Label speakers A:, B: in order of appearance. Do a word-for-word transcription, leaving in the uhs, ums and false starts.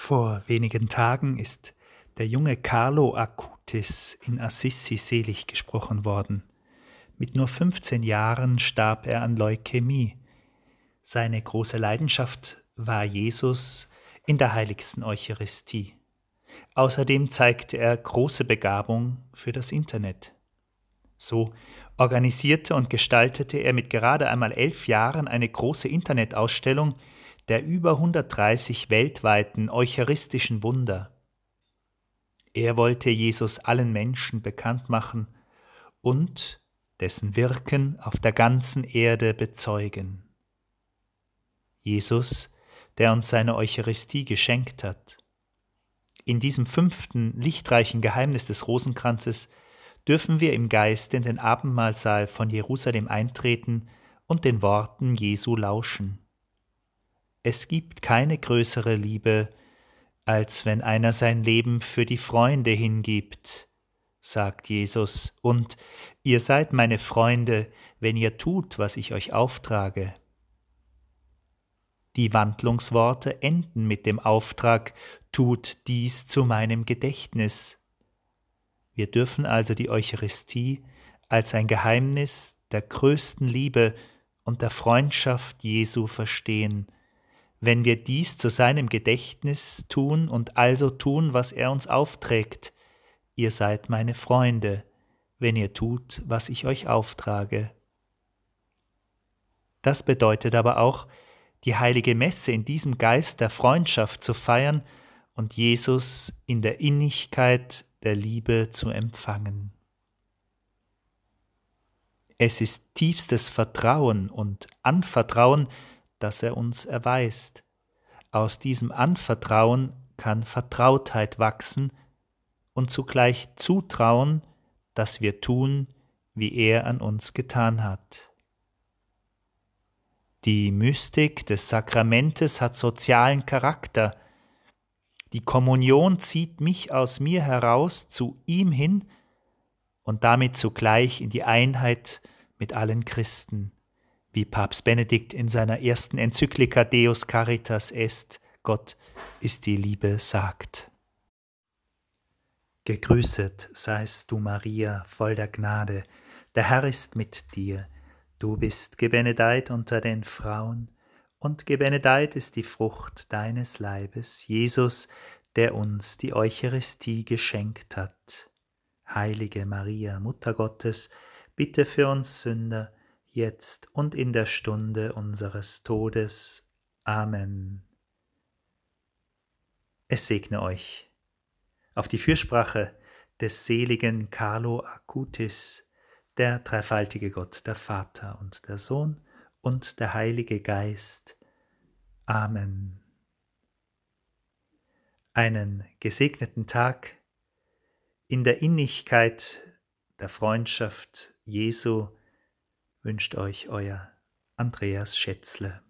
A: Vor wenigen Tagen ist der junge Carlo Acutis in Assisi selig gesprochen worden. Mit nur fünfzehn Jahren starb er an Leukämie. Seine große Leidenschaft war Jesus in der heiligsten Eucharistie. Außerdem zeigte er große Begabung für das Internet. So organisierte und gestaltete er mit gerade einmal elf Jahren eine große Internetausstellung der über hundertdreißig weltweiten eucharistischen Wunder. Er wollte Jesus allen Menschen bekannt machen und dessen Wirken auf der ganzen Erde bezeugen. Jesus, der uns seine Eucharistie geschenkt hat. In diesem fünften, lichtreichen Geheimnis des Rosenkranzes dürfen wir im Geist in den Abendmahlsaal von Jerusalem eintreten und den Worten Jesu lauschen. Es gibt keine größere Liebe, als wenn einer sein Leben für die Freunde hingibt, sagt Jesus, und ihr seid meine Freunde, wenn ihr tut, was ich euch auftrage. Die Wandlungsworte enden mit dem Auftrag, tut dies zu meinem Gedächtnis. Wir dürfen also die Eucharistie als ein Geheimnis der größten Liebe und der Freundschaft Jesu verstehen, wenn wir dies zu seinem Gedächtnis tun und also tun, was er uns aufträgt. Ihr seid meine Freunde, wenn ihr tut, was ich euch auftrage. Das bedeutet aber auch, die heilige Messe in diesem Geist der Freundschaft zu feiern und Jesus in der Innigkeit der Liebe zu empfangen. Es ist tiefstes Vertrauen und Anvertrauen, das er uns erweist. Aus diesem Anvertrauen kann Vertrautheit wachsen und zugleich Zutrauen, dass wir tun, wie er an uns getan hat. Die Mystik des Sakramentes hat sozialen Charakter. Die Kommunion zieht mich aus mir heraus zu ihm hin und damit zugleich in die Einheit mit allen Christen, wie Papst Benedikt in seiner ersten Enzyklika Deus Caritas Est, Gott ist die Liebe, sagt. Gegrüßet seist du, Maria, voll der Gnade, der Herr ist mit dir. Du bist gebenedeit unter den Frauen, und gebenedeit ist die Frucht deines Leibes, Jesus, der uns die Eucharistie geschenkt hat. Heilige Maria, Mutter Gottes, bitte für uns Sünder, jetzt und in der Stunde unseres Todes. Amen. Es segne euch. Auf die Fürsprache des seligen Carlo Acutis, der dreifaltige Gott, der Vater und der Sohn und der Heilige Geist. Amen. Einen gesegneten Tag in der Innigkeit der Freundschaft Jesu wünscht euch euer Andreas Schätzle.